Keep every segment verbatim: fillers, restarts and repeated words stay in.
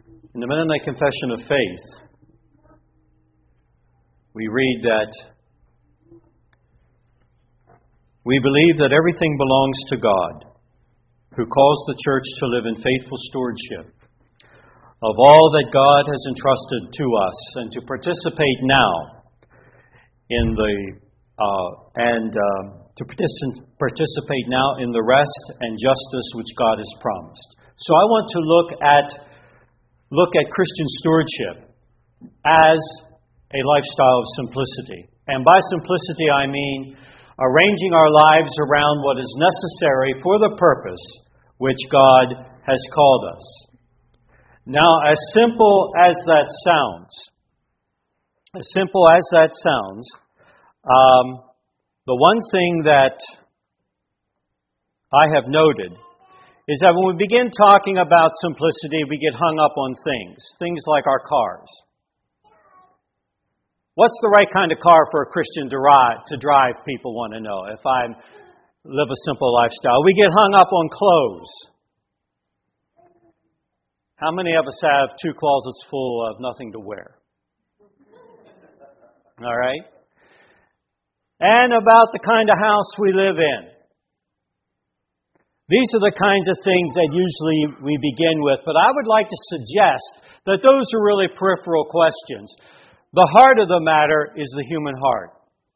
In the Mennonite Confession of Faith, we read that we believe that everything belongs to God, who calls the church to live in faithful stewardship of all that God has entrusted to us, and to participate now in the uh, and uh, to partic- participate now in the rest and justice which God has promised. So I want to look at look at Christian stewardship as a lifestyle of simplicity, and by simplicity I mean arranging our lives around what is necessary for the purpose which God has called us. Now, as simple as that sounds, as simple as that sounds, um, the one thing that I have noted is that when we begin talking about simplicity, we get hung up on things, things like our cars. What's the right kind of car for a Christian to ride, to drive, people want to know, if I live a simple lifestyle. We get hung up on clothes. How many of us have two closets full of nothing to wear? All right? And about the kind of house we live in. These are the kinds of things that usually we begin with, but I would like to suggest that those are really peripheral questions. The heart of the matter is the human heart.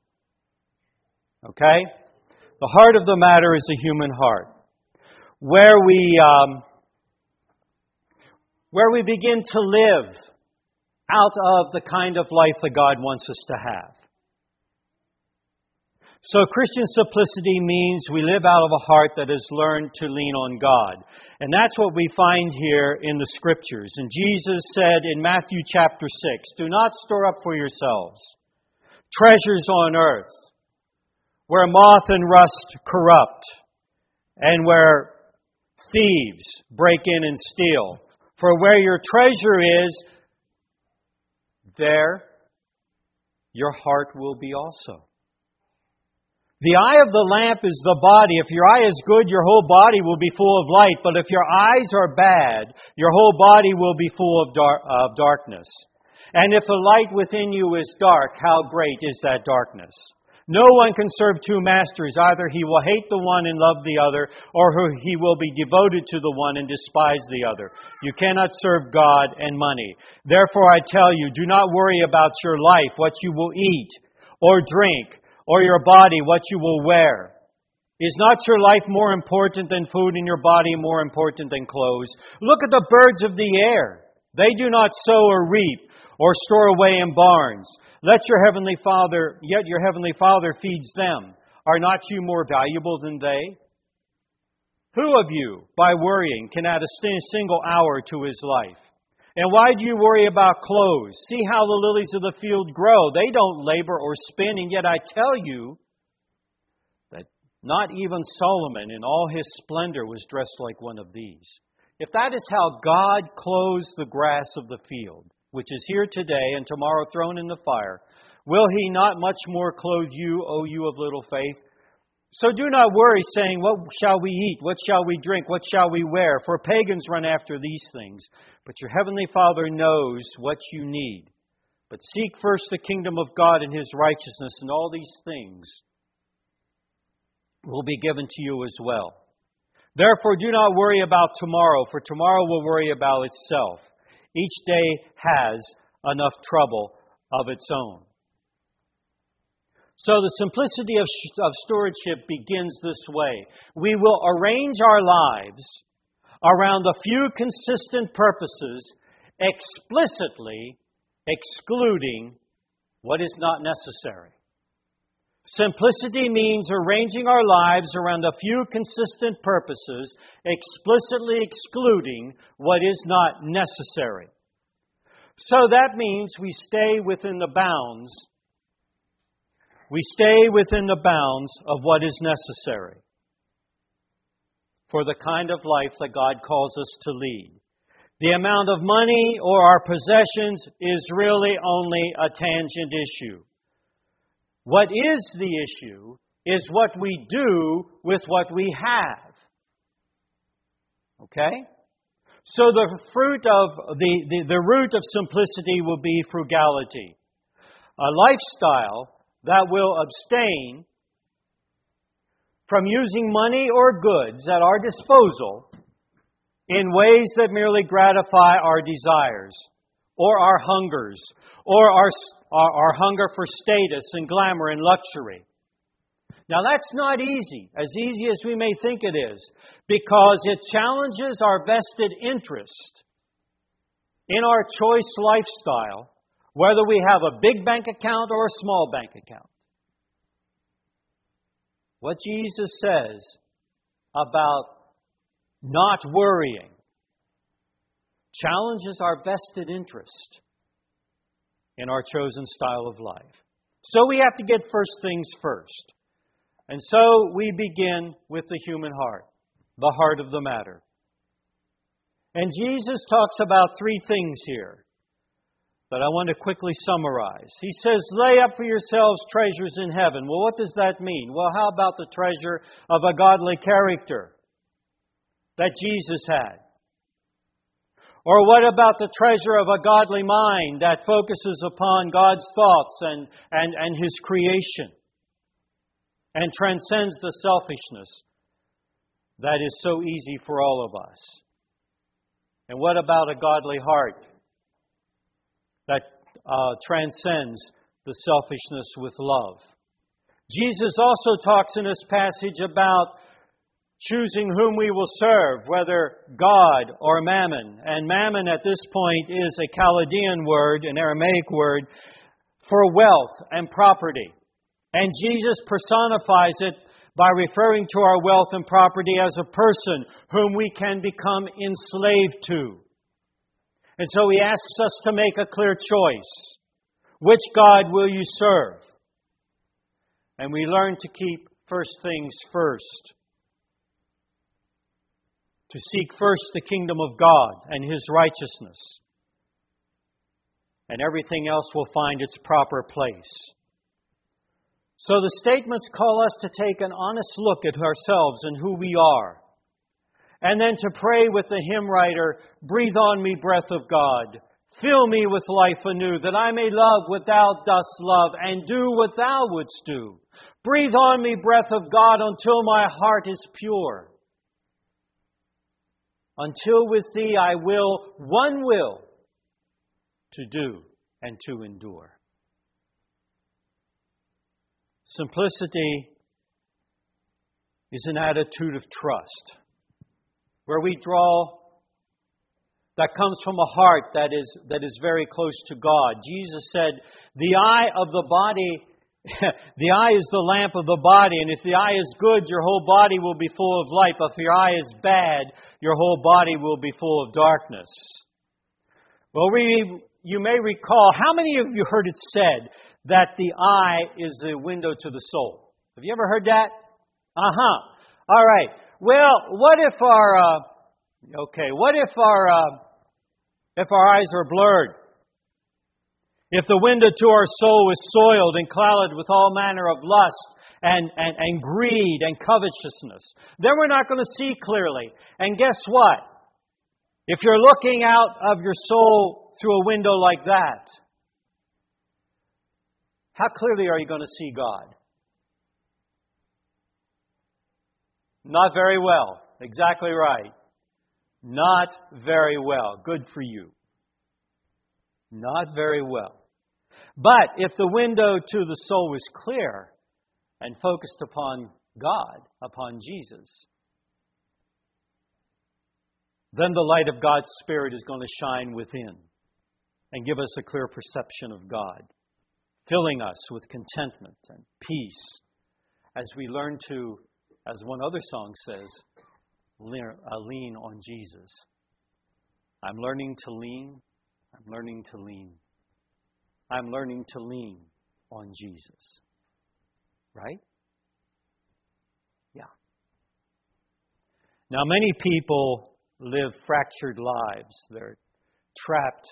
Okay? The heart of the matter is the human heart. Where we, um, where we begin to live out of the kind of life that God wants us to have. So Christian simplicity means we live out of a heart that has learned to lean on God. And that's what we find here in the Scriptures. And Jesus said in Matthew chapter six, "Do not store up for yourselves treasures on earth, where moth and rust corrupt, and where thieves break in and steal. For where your treasure is, there your heart will be also." The eye of the lamp is the body. If your eye is good, your whole body will be full of light. But if your eyes are bad, your whole body will be full of, dar- of darkness. And if the light within you is dark, how great is that darkness? No one can serve two masters. Either he will hate the one and love the other, or he will be devoted to the one and despise the other. You cannot serve God and money. Therefore I tell you, do not worry about your life, what you will eat or drink, or your body, what you will wear. Is not your life more important than food, and your body more important than clothes? Look at the birds of the air. They do not sow or reap or store away in barns. Let your heavenly Father, yet your heavenly Father feeds them. Are not you more valuable than they? Who of you, by worrying, can add a single hour to his life? And why do you worry about clothes? See how the lilies of the field grow. They don't labor or spin, and yet I tell you that not even Solomon in all his splendor was dressed like one of these. If that is how God clothes the grass of the field, which is here today and tomorrow thrown in the fire, will He not much more clothe you, O you of little faith? So do not worry, saying, what shall we eat? What shall we drink? What shall we wear? For pagans run after these things. But your heavenly Father knows what you need. But seek first the kingdom of God and His righteousness, and all these things will be given to you as well. Therefore do not worry about tomorrow, for tomorrow will worry about itself. Each day has enough trouble of its own. So the simplicity of, of stewardship begins this way. We will arrange our lives around a few consistent purposes, explicitly excluding what is not necessary. Simplicity means arranging our lives around a few consistent purposes, explicitly excluding what is not necessary. So that means we stay within the bounds We stay within the bounds of what is necessary for the kind of life that God calls us to lead. The amount of money or our possessions is really only a tangent issue. What is the issue is what we do with what we have. Okay? So the fruit of the, the, the root of simplicity will be frugality. A lifestyle that will abstain from using money or goods at our disposal in ways that merely gratify our desires, or our hungers, or our, our, our hunger for status and glamour and luxury. Now that's not easy, as easy as we may think it is, because it challenges our vested interest in our choice lifestyle, whether we have a big bank account or a small bank account. What Jesus says about not worrying challenges our vested interest in our chosen style of life. So we have to get first things first. And so we begin with the human heart, the heart of the matter. And Jesus talks about three things here that I want to quickly summarize. He says, lay up for yourselves treasures in heaven. Well, what does that mean? Well, how about the treasure of a godly character that Jesus had? Or what about the treasure of a godly mind that focuses upon God's thoughts and, and, and His creation and transcends the selfishness that is so easy for all of us? And what about a godly heart that uh, transcends the selfishness with love? Jesus also talks in this passage about choosing whom we will serve, whether God or Mammon. And Mammon at this point is a Chaldean word, an Aramaic word, for wealth and property. And Jesus personifies it by referring to our wealth and property as a person whom we can become enslaved to. And so He asks us to make a clear choice. Which God will you serve? And we learn to keep first things first. To seek first the kingdom of God and His righteousness. And everything else will find its proper place. So the statements call us to take an honest look at ourselves and who we are. And then to pray with the hymn writer, breathe on me, breath of God. Fill me with life anew, that I may love what Thou dost love, and do what Thou wouldst do. Breathe on me, breath of God, until my heart is pure. Until with Thee I will, one will, to do and to endure. Simplicity is an attitude of trust, where we draw, that comes from a heart that is, that is very close to God. Jesus said, the eye of the body, the eye is the lamp of the body, and if the eye is good, your whole body will be full of light. But if your eye is bad, your whole body will be full of darkness. Well, we, you may recall, how many of you heard it said that the eye is the window to the soul? Have you ever heard that? Uh-huh. All right. Well, what if our, uh, okay, what if our, uh, if our eyes are blurred? If the window to our soul is soiled and clouded with all manner of lust and, and, and greed and covetousness, then we're not going to see clearly. And guess what? If you're looking out of your soul through a window like that, how clearly are you going to see God? Not very well. Exactly right. Not very well. Good for you. Not very well. But if the window to the soul is clear and focused upon God, upon Jesus, then the light of God's Spirit is going to shine within and give us a clear perception of God, filling us with contentment and peace as we learn to, as one other song says, lean on Jesus. I'm learning to lean. I'm learning to lean. I'm learning to lean on Jesus. Right? Yeah. Now, many people live fractured lives. They're trapped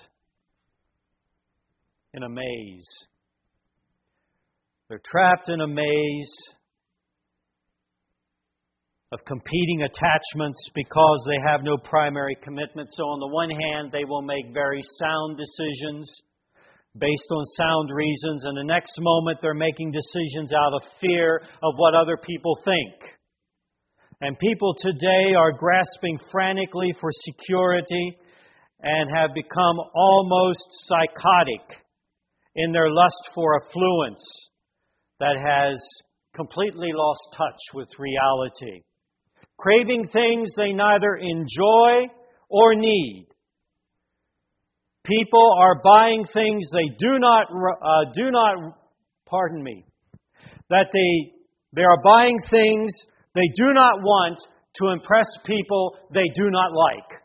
in a maze. They're trapped in a maze of competing attachments because they have no primary commitment. So on the one hand, they will make very sound decisions based on sound reasons, and the next moment they're making decisions out of fear of what other people think. And people today are grasping frantically for security and have become almost psychotic in their lust for affluence that has completely lost touch with reality. Craving things they neither enjoy or need. People are buying things they do not, uh, do not, pardon me, that they, they are buying things they do not want to impress people they do not like.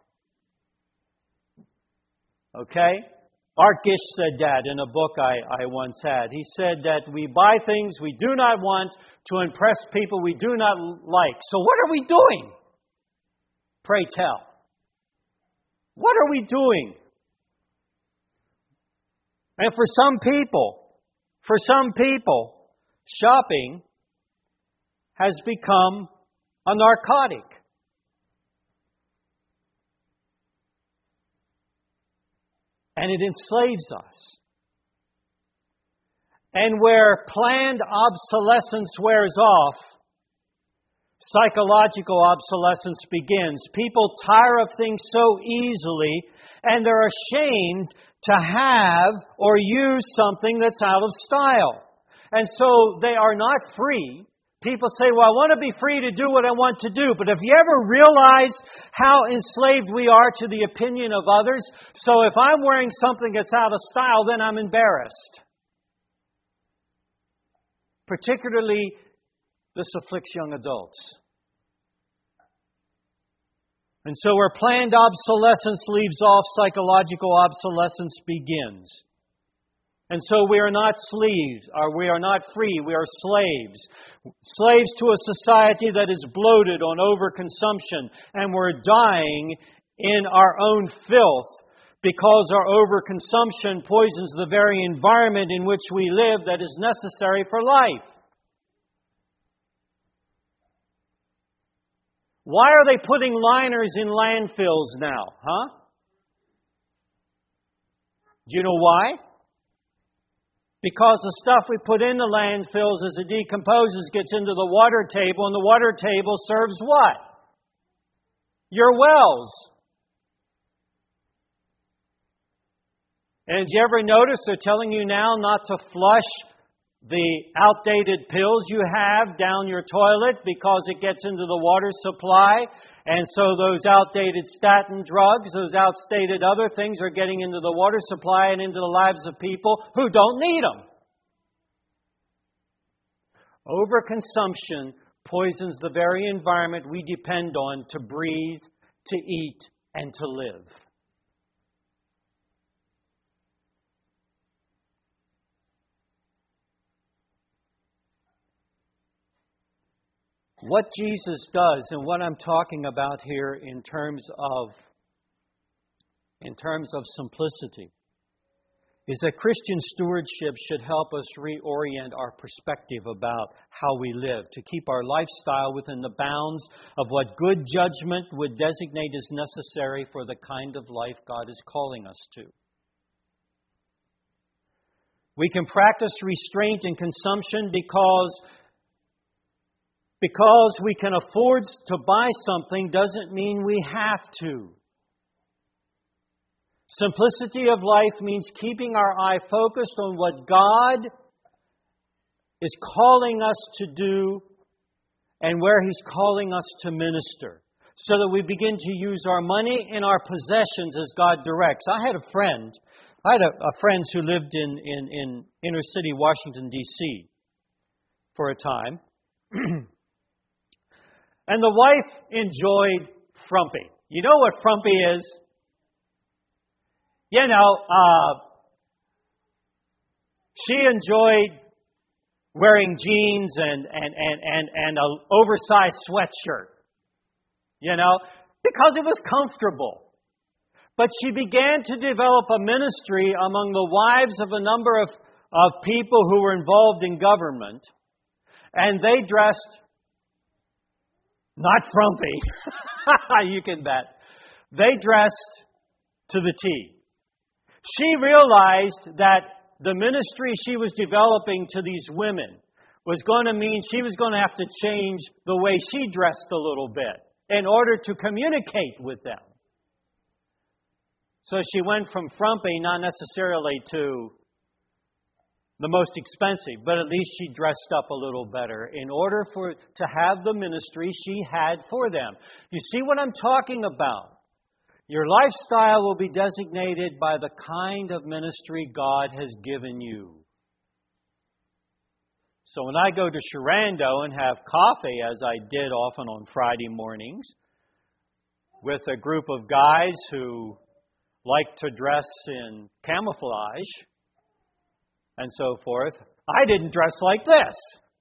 Okay? Art Gish said that in a book I, I once had. He said that we buy things we do not want to impress people we do not like. So what are we doing? Pray tell. What are we doing? And for some people, for some people, shopping has become a narcotic. And it enslaves us. And where planned obsolescence wears off, psychological obsolescence begins. People tire of things so easily, and they're ashamed to have or use something that's out of style. And so they are not free. People say, well, I want to be free to do what I want to do. But have you ever realized how enslaved we are to the opinion of others? So if I'm wearing something that's out of style, then I'm embarrassed. Particularly, this afflicts young adults. And so where planned obsolescence leaves off, psychological obsolescence begins. And so we are not slaves, or we are not free, we are slaves. Slaves to a society that is bloated on overconsumption, and we're dying in our own filth because our overconsumption poisons the very environment in which we live that is necessary for life. Why are they putting liners in landfills now, huh? Do you know why? Because the stuff we put in the landfills as it decomposes gets into the water table, and the water table serves what? Your wells. And did you ever notice they're telling you now not to flush the outdated pills you have down your toilet because it gets into the water supply, and so those outdated statin drugs, those outdated other things are getting into the water supply and into the lives of people who don't need them. Overconsumption poisons the very environment we depend on to breathe, to eat, and to live. What Jesus does, and what I'm talking about here in terms of in terms of simplicity, is that Christian stewardship should help us reorient our perspective about how we live, to keep our lifestyle within the bounds of what good judgment would designate as necessary for the kind of life God is calling us to. We can practice restraint in consumption because Because we can afford to buy something doesn't mean we have to. Simplicity of life means keeping our eye focused on what God is calling us to do and where He's calling us to minister, so that we begin to use our money and our possessions as God directs. I had a friend, I had a, a friend who lived in, in, in inner city Washington, D C for a time. And the wife enjoyed frumpy. You know what frumpy is? You know, uh, she enjoyed wearing jeans and, and, and, and, and an oversized sweatshirt. You know, because it was comfortable. But she began to develop a ministry among the wives of a number of, of people who were involved in government. And they dressed Not frumpy. You can bet. They dressed to the T. She realized that the ministry she was developing to these women was going to mean she was going to have to change the way she dressed a little bit in order to communicate with them. So she went from frumpy, not necessarily to the most expensive, but at least she dressed up a little better in order for to have the ministry she had for them. You see what I'm talking about? Your lifestyle will be designated by the kind of ministry God has given you. So when I go to Sharando and have coffee, as I did often on Friday mornings, with a group of guys who like to dress in camouflage and so forth, I didn't dress like this.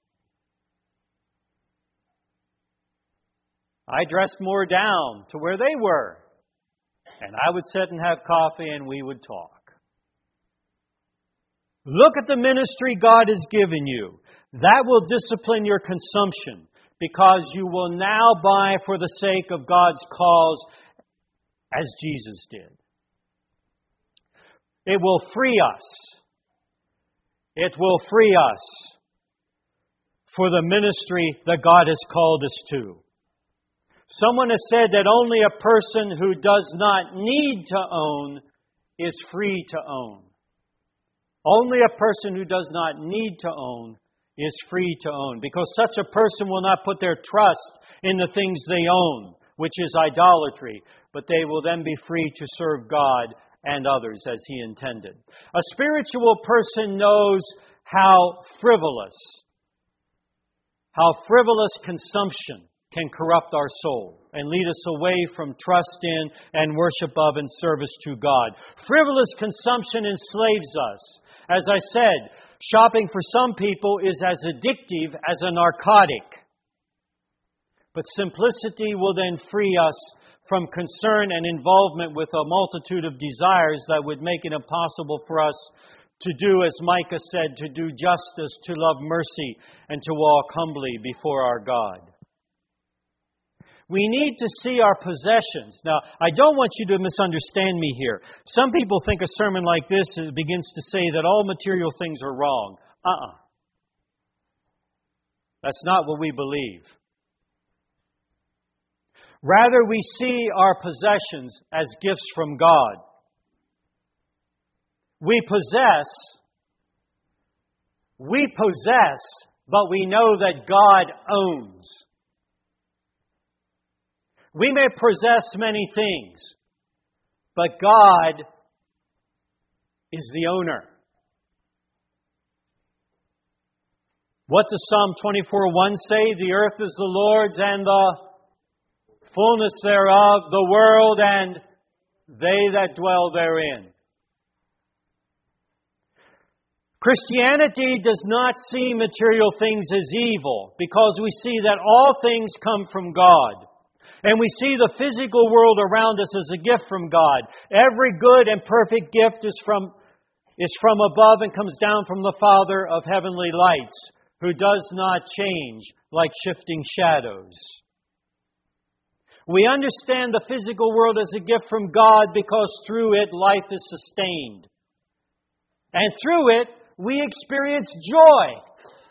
I dressed more down to where they were. And I would sit and have coffee and we would talk. Look at the ministry God has given you. That will discipline your consumption because you will now buy for the sake of God's cause as Jesus did. It will free us. It will free us for the ministry that God has called us to. Someone has said that only a person who does not need to own is free to own. Only a person who does not need to own is free to own, because such a person will not put their trust in the things they own, which is idolatry, but they will then be free to serve God and others as He intended. A spiritual person knows how frivolous, how frivolous consumption can corrupt our soul and lead us away from trust in and worship of and service to God. Frivolous consumption enslaves us. As I said, shopping for some people is as addictive as a narcotic. But simplicity will then free us from concern and involvement with a multitude of desires that would make it impossible for us to do, as Micah said, to do justice, to love mercy, and to walk humbly before our God. We need to see our possessions. Now, I don't want you to misunderstand me here. Some people think a sermon like this begins to say that all material things are wrong. Uh-uh. That's not what we believe. Rather, we see our possessions as gifts from God. We possess, we possess, but we know that God owns. We may possess many things, but God is the owner. What does Psalm twenty-four one say? The earth is the Lord's and the fullness thereof, the world and they that dwell therein. Christianity does not see material things as evil because we see that all things come from God. And we see the physical world around us as a gift from God. Every good and perfect gift is from, is from above and comes down from the Father of heavenly lights, who does not change like shifting shadows. We understand the physical world as a gift from God because through it life is sustained. And through it we experience joy.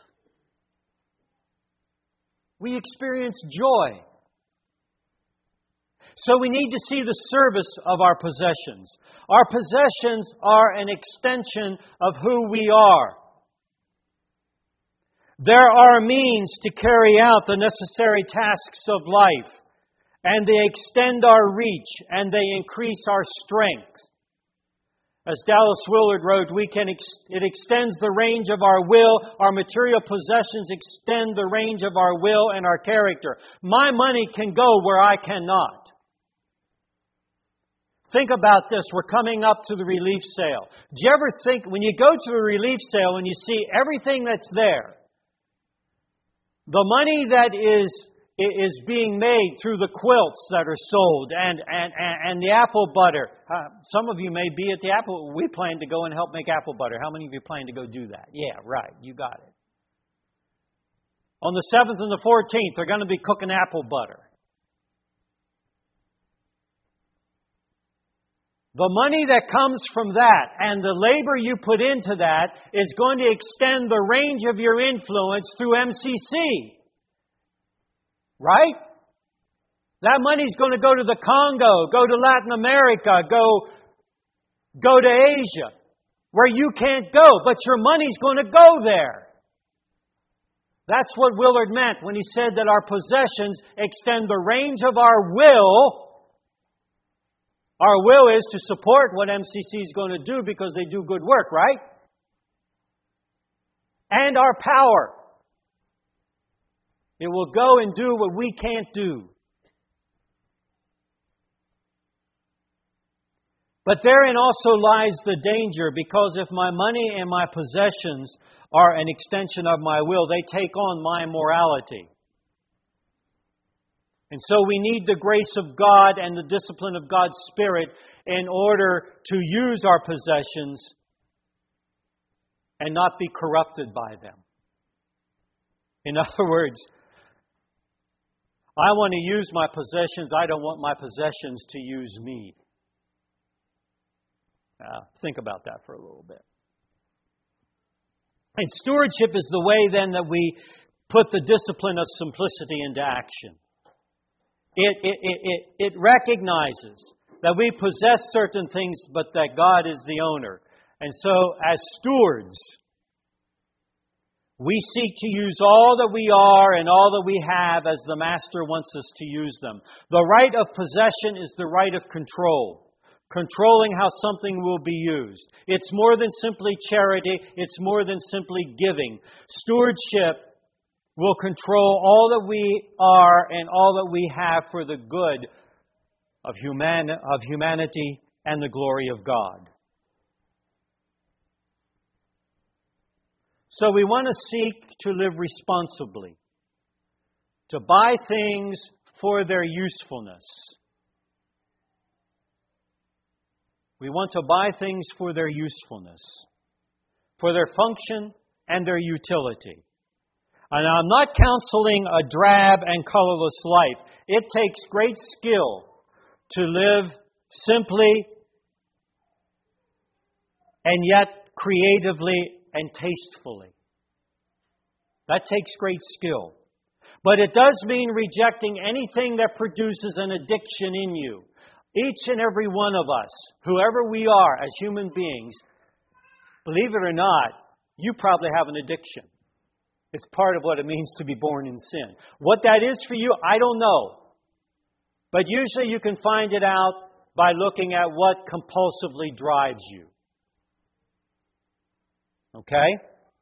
We experience joy. So we need to see the service of our possessions. Our possessions are an extension of who we are. There are means to carry out the necessary tasks of life, and they extend our reach and they increase our strength. As Dallas Willard wrote, we can ex- it extends the range of our will. Our material possessions extend the range of our will and our character. My money can go where I cannot. Think about this. We're coming up to the relief sale. Do you ever think, when you go to a relief sale and you see everything that's there, the money that is is being made through the quilts that are sold and, and, and the apple butter. Uh, some of you may be at the apple. We plan to go and help make apple butter. How many of you plan to go do that? Yeah, right. You got it. On the seventh and the fourteenth, they're going to be cooking apple butter. The money that comes from that and the labor you put into that is going to extend the range of your influence through M C C. Right? That money's going to go to the Congo, go to Latin America, go, go to Asia, where you can't go, but your money's going to go there. That's what Willard meant when he said that our possessions extend the range of our will. Our will is to support what M C C is going to do because they do good work, right? And our power. It will go and do what we can't do. But therein also lies the danger, because if my money and my possessions are an extension of my will, they take on my morality. And so we need the grace of God and the discipline of God's Spirit in order to use our possessions and not be corrupted by them. In other words, I want to use my possessions. I don't want my possessions to use me. Uh, think about that for a little bit. And stewardship is the way then that we put the discipline of simplicity into action. It, it, it, it, it recognizes that we possess certain things, but that God is the owner. And so, as stewards, we seek to use all that we are and all that we have as the Master wants us to use them. The right of possession is the right of control. Controlling how something will be used. It's more than simply charity. It's more than simply giving. Stewardship will control all that we are and all that we have for the good of, human, of humanity and the glory of God. So we want to seek to live responsibly, to buy things for their usefulness. We want to buy things for their usefulness, for their function and their utility. And I'm not counseling a drab and colorless life. It takes great skill to live simply and yet creatively and tastefully. That takes great skill. But it does mean rejecting anything that produces an addiction in you. Each and every one of us, whoever we are as human beings, believe it or not, you probably have an addiction. It's part of what it means to be born in sin. What that is for you, I don't know. But usually you can find it out by looking at what compulsively drives you. Okay?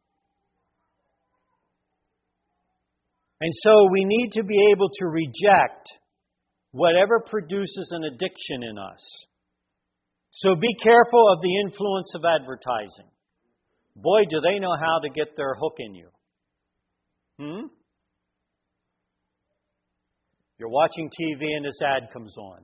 And so we need to be able to reject whatever produces an addiction in us. So be careful of the influence of advertising. Boy, do they know how to get their hook in you. Hmm? You're watching T V and this ad comes on.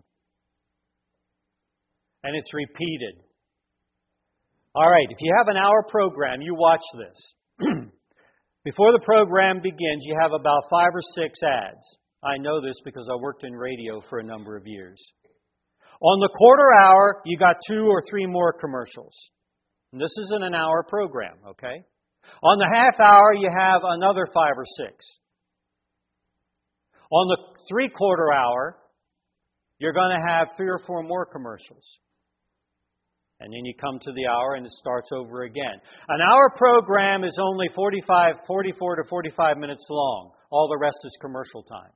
And it's repeated. All right, if you have an hour program, you watch this. Before the program begins, you have about five or six ads. I know this because I worked in radio for a number of years. On the quarter hour, you got two or three more commercials. And this isn't an hour program, okay? On the half hour, you have another five or six. On the three-quarter hour, you're going to have three or four more commercials. And then you come to the hour and it starts over again. An hour program is only forty-five, forty-four to forty-five minutes long. All the rest is commercial time.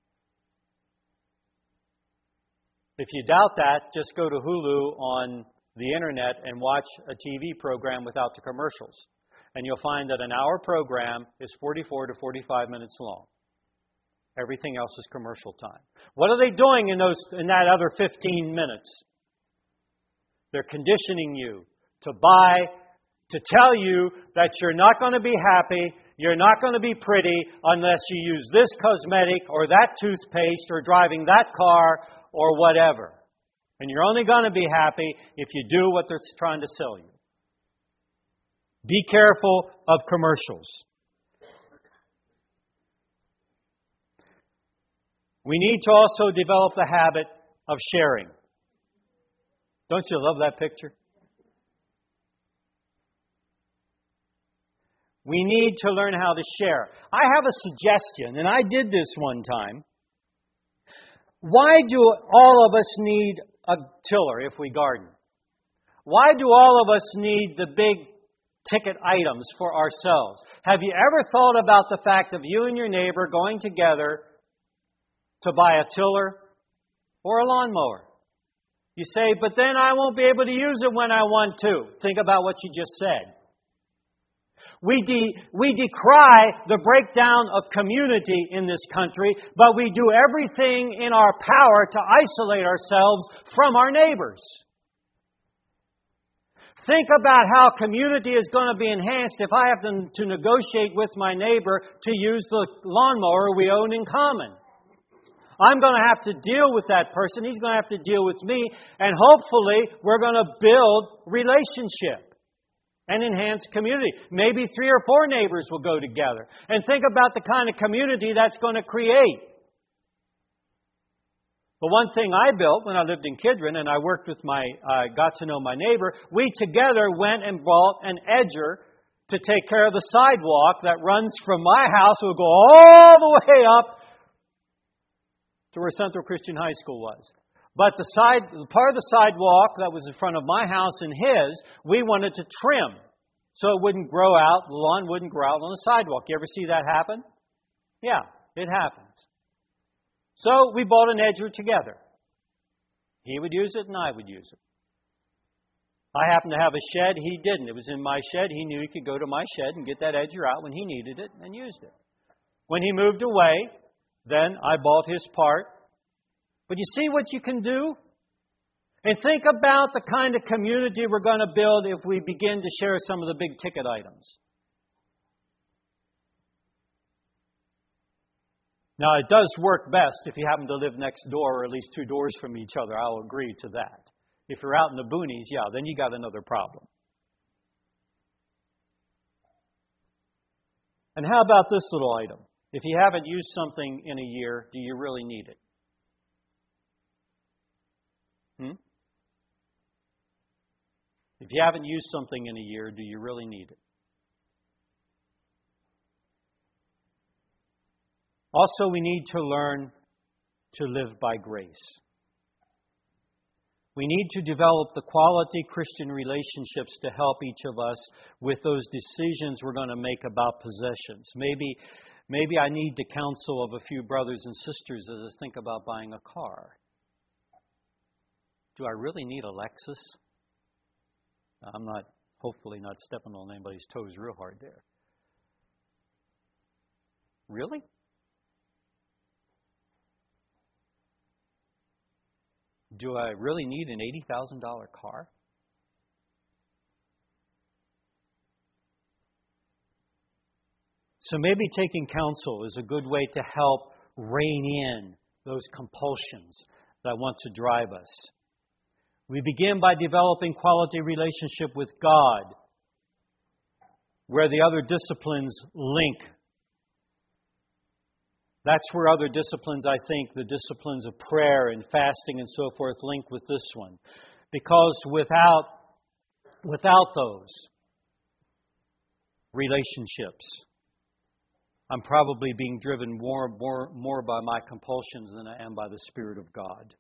If you doubt that, just go to Hulu on the internet and watch a T V program without the commercials. And you'll find that an hour program is forty-four to forty-five minutes long. Everything else is commercial time. What are they doing in those in that other fifteen minutes? They're conditioning you to buy, to tell you that you're not going to be happy, you're not going to be pretty unless you use this cosmetic or that toothpaste or driving that car or whatever. And you're only going to be happy if you do what they're trying to sell you. Be careful of commercials. We need to also develop the habit of sharing. Don't you love that picture? We need to learn how to share. I have a suggestion, and I did this one time. Why do all of us need a tiller if we garden? Why do all of us need the big ticket items for ourselves? Have you ever thought about the fact of you and your neighbor going together to buy a tiller or a lawnmower? You say, but then I won't be able to use it when I want to. Think about what you just said. We, de- we decry the breakdown of community in this country, but we do everything in our power to isolate ourselves from our neighbors. Think about how community is going to be enhanced if I have to, to negotiate with my neighbor to use the lawnmower we own in common. I'm going to have to deal with that person. He's going to have to deal with me. And hopefully we're going to build relationship and enhance community. Maybe three or four neighbors will go together. And think about the kind of community that's going to create. The one thing I built when I lived in Kidron and I worked with my, uh, got to know my neighbor, we together went and bought an edger to take care of the sidewalk that runs from my house. It would go all the way up to where Central Christian High School was. But the side, the part of the sidewalk that was in front of my house and his, we wanted to trim so it wouldn't grow out, the lawn wouldn't grow out on the sidewalk. You ever see that happen? Yeah, it happens. So we bought an edger together. He would use it and I would use it. I happened to have a shed. He didn't. It was in my shed. He knew he could go to my shed and get that edger out when he needed it and used it. When he moved away, then I bought his part. But you see what you can do? And think about the kind of community we're going to build if we begin to share some of the big ticket items. Now, it does work best if you happen to live next door or at least two doors from each other. I'll agree to that. If you're out in the boonies, yeah, then you got another problem. And how about this little item? If you haven't used something in a year, do you really need it? Hmm? If you haven't used something in a year, do you really need it? Also, we need to learn to live by grace. We need to develop the quality Christian relationships to help each of us with those decisions we're going to make about possessions. Maybe, maybe I need the counsel of a few brothers and sisters as I think about buying a car. Do I really need a Lexus? I'm not, hopefully not stepping on anybody's toes real hard there. Really? Do I really need an eighty thousand dollars car? So maybe taking counsel is a good way to help rein in those compulsions that want to drive us. We begin by developing quality relationship with God, where the other disciplines link. That's where other disciplines, I think, the disciplines of prayer and fasting and so forth, link with this one. Because without, without those relationships, I'm probably being driven more, more, more by my compulsions than I am by the Spirit of God.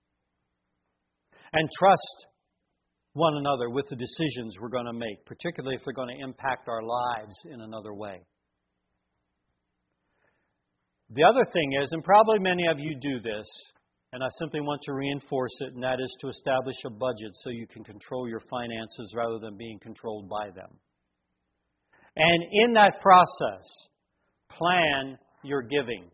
And trust one another with the decisions we're going to make, particularly if they're going to impact our lives in another way. The other thing is, and probably many of you do this, and I simply want to reinforce it, and that is to establish a budget so you can control your finances rather than being controlled by them. And in that process, plan your giving.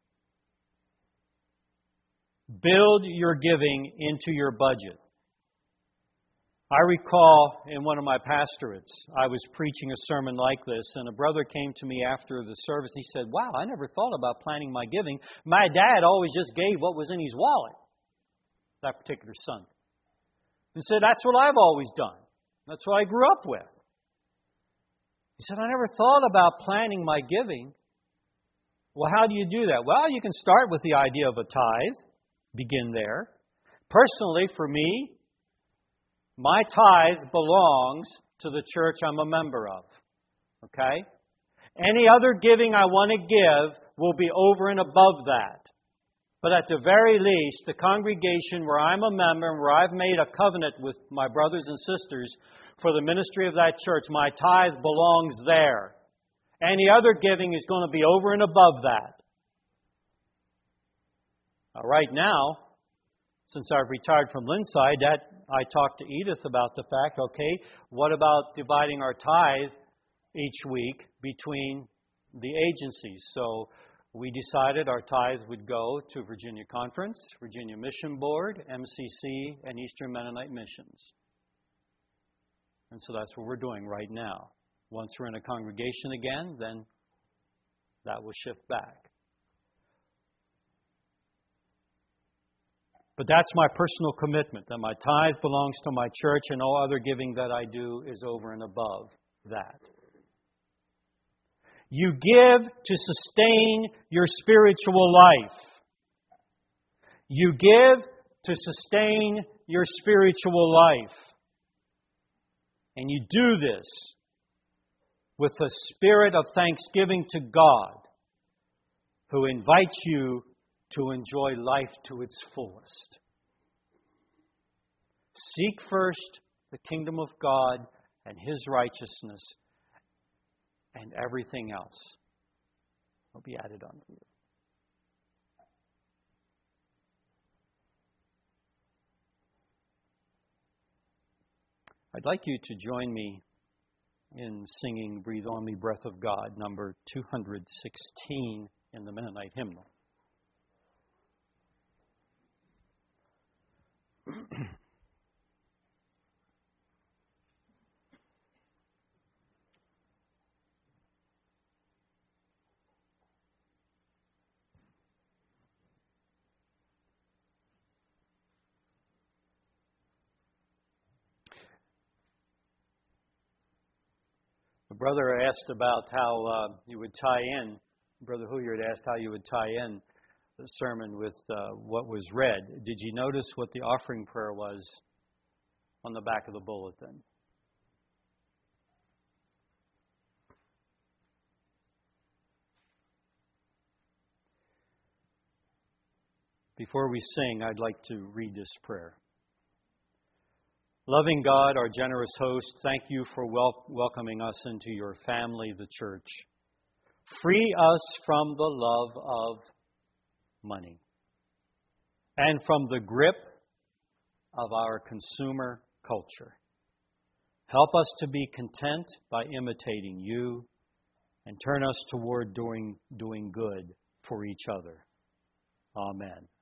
Build your giving into your budget. I recall in one of my pastorates, I was preaching a sermon like this, and a brother came to me after the service. He said, wow, I never thought about planning my giving. My dad always just gave what was in his wallet, that particular Sunday. He said, that's what I've always done. That's what I grew up with. He said, I never thought about planning my giving. Well, how do you do that? Well, you can start with the idea of a tithe. Begin there. Personally, for me, my tithe belongs to the church I'm a member of. Okay? Any other giving I want to give will be over and above that. But at the very least, the congregation where I'm a member and where I've made a covenant with my brothers and sisters for the ministry of that church, my tithe belongs there. Any other giving is going to be over and above that. Now, right now, since I've retired from Lindside, that I talked to Edith about the fact, okay, what about dividing our tithe each week between the agencies? So we decided our tithe would go to Virginia Conference, Virginia Mission Board, M C C, and Eastern Mennonite Missions. And so that's what we're doing right now. Once we're in a congregation again, then that will shift back. But that's my personal commitment, that my tithe belongs to my church and all other giving that I do is over and above that. You give to sustain your spiritual life. You give to sustain your spiritual life. And you do this with a spirit of thanksgiving to God, who invites you to enjoy life to its fullest. Seek first the kingdom of God and His righteousness, and everything else will be added unto you. I'd like you to join me in singing Breathe On Me, Breath of God, number two hundred sixteen in the Mennonite hymnal. The brother asked about how uh, you would tie in, Brother Hilliard asked how you would tie in the sermon with uh, what was read. Did you notice what the offering prayer was on the back of the bulletin? Before we sing, I'd like to read this prayer. Loving God, our generous host, thank you for wel- welcoming us into your family, the church. Free us from the love of money and from the grip of our consumer culture. Help us to be content by imitating you and turn us toward doing, doing good for each other. Amen.